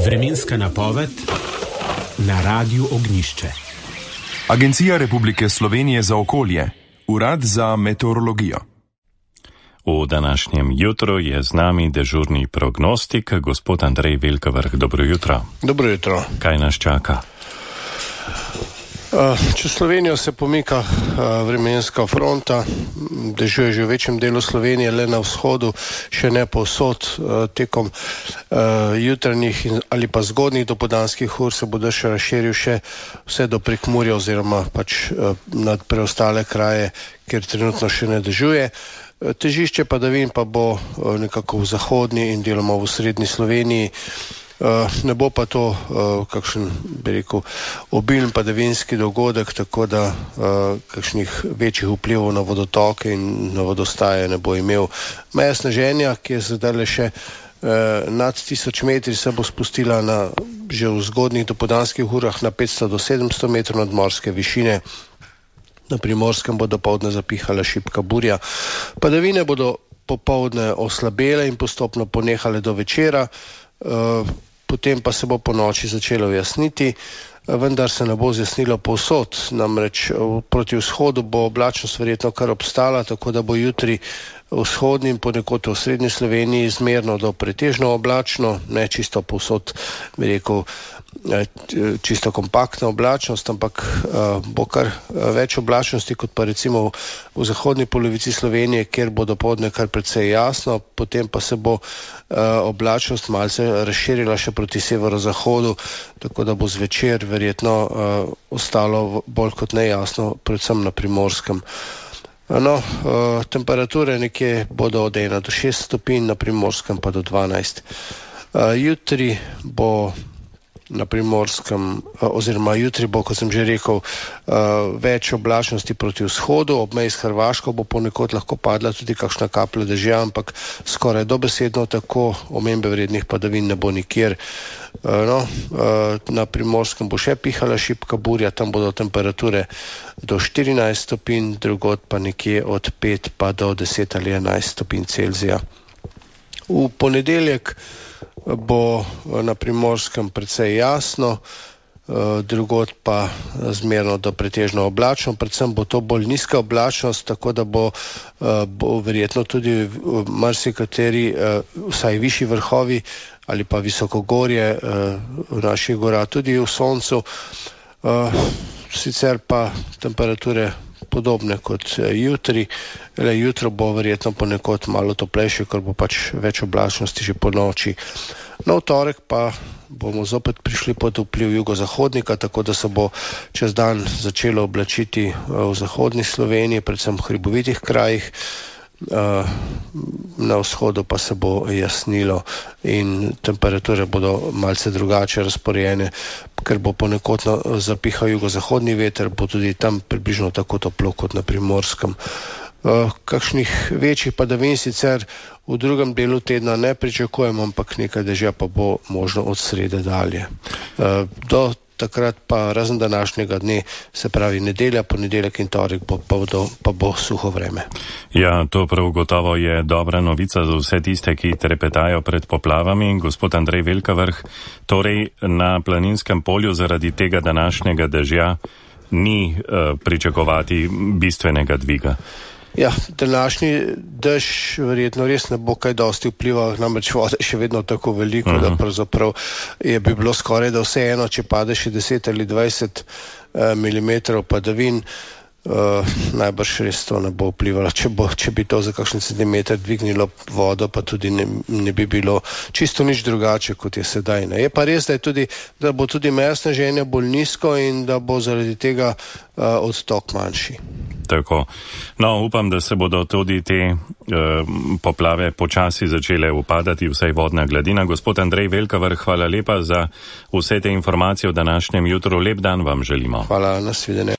Vremenska napoved na Radiu Ognjišče. Agencija Republike Slovenije za okolje, Urad za meteorologijo. V današnjem jutru je z nami dežurni prognostik, gospod Andrej Velkavrh. Dobro jutro. Dobro jutro. Kaj nas čaka? Čez Slovenijo se pomika vremenska fronta, dežuje že v večjem delu Slovenije, le na vzhodu, še ne povsod. Tekom jutranjih ali pa zgodnjih dopoldanskih ur se bo dež razširil še vse do Prekmurja oziroma pač nad preostale kraje, kjer trenutno še ne dežuje. Težišče padavin pa bo nekako v zahodni in deloma v srednji Sloveniji. Ne bo pa to kakšen, bi rekel, obilen padavinski dogodek, tako da kakšnih večjih vplivov na vodotoke in na vodostaje ne bo imel. Meja sneženja, ki je zdaj še nad 1000 metri, se bo spustila že v zgodnjih dopoldanskih urah na 500 do 700 metrov nadmorske višine. Na Primorskem bo dopoldne zapihala šibka burja. Padavine bodo popoldne oslabele in postopno ponehale do večera. Potem pa se bo po noči začelo jasniti, vendar se ne bo zjasnilo povsod, namreč proti vzhodu bo oblačnost verjetno kar obstala, tako da bo jutri vzhodni in ponekod v srednji Sloveniji zmerno do pretežno oblačno, ne čisto povsod, bi rekel, čisto kompaktna oblačnost, ampak bo kar več oblačnosti kot pa recimo v zahodni polovici Slovenije, kjer bo dopoldne kar precej jasno, potem pa se bo oblačnost malce razširila še proti severozahodu, tako da bo zvečer verjetno ostalo bolj kot nejasno, predvsem na Primorskem. Temperature nekje bodo od 1 do 6 stopinj, na Primorskem pa do 12. Jutri bo na Primorskem, oziroma jutri bo, kot sem že rekel, več oblačnosti proti vzhodu, ob meji s Hrvaško bo ponekod lahko padla tudi kakšna kaplja dežja, ampak skoraj dobesedno tako omembe vrednih padavin ne bo nikjer. Na Primorskem bo še pihala šibka burja, tam bodo temperature do 14 stopinj, drugod pa nekje od 5 pa do 10 ali 11 stopinj Celzija. V ponedeljek bo na Primorskem precej jasno, drugod pa zmerno do pretežno oblačno, predvsem bo to bolj nizka oblačnost, tako da bo verjetno tudi marsikateri, vsaj višji vrhovi ali pa visokogorje v naših gorah tudi v soncu, sicer pa temperature podobne kot jutri. Jutro bo verjetno ponekod malo toplejše, ker bo pač več oblačnosti že po noči. V torek pa bomo zopet prišli pod vpliv jugozahodnika, tako da se bo čez dan začelo oblačiti v zahodni Sloveniji, predvsem v hribovitih krajih. Na vzhodu pa se bo jasnilo in temperature bodo malce drugače razporejene, ker bo ponekod zapihal jugozahodni veter, bo tudi tam približno tako toplo kot na Primorskem. Kakšnih večjih padavin sicer v drugem delu tedna ne pričakujemo, ampak nekaj dežja pa bo možno od srede dalje. Do takrat pa razen današnjega dne, se pravi nedelja, ponedeljek in torek pa bo suho vreme. Ja, to prav gotovo je dobra novica za vse tiste, ki trepetajo pred poplavami. Gospod Andrej Velkavrh, torej na Planinskem polju zaradi tega današnjega dežja ni pričakovati bistvenega dviga. Ja, današnji dež verjetno res ne bo kaj dosti vplival, namreč vode še vedno tako veliko, da pravzaprav bi bilo skoraj da vseeno, če pade še 10 ali 20 milimetrov padavin, najbrž res to ne bo vplivalo. Če bi to za kakšen centimeter dvignilo vodo, pa tudi ne bi bilo čisto nič drugače, kot je sedaj. Je pa res, da bo tudi meja sneženja bolj nizko in da bo zaradi tega odtok manjši. Tako. Upam, da se bodo tudi te poplave počasi začele upadati, vsaj vodna gladina. Gospod Andrej Velkavrh, hvala lepa za vse te informacije v današnjem jutru. Lep dan vam želimo. Hvala, nasvidenje.